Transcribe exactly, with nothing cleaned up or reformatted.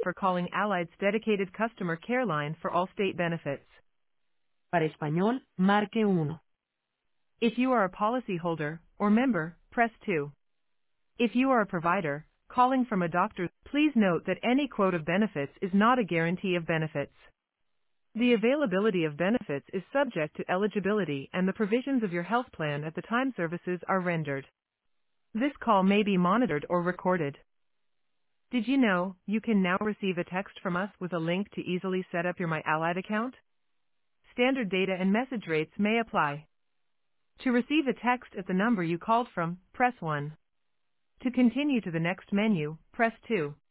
for calling Allied's dedicated customer care line for all state benefits. Para español, marque uno. If you are a policyholder or member, press two. If you are a provider, calling from a doctor, please note that any quote of benefits is not a guarantee of benefits. The availability of benefits is subject to eligibility and the provisions of your health plan at the time services are rendered. This call may be monitored or recorded. Did you know you can now receive a text from us with a link to easily set up your My Allied account? Standard data and message rates may apply. To receive a text at the number you called from, press one. To continue to the next menu, press two.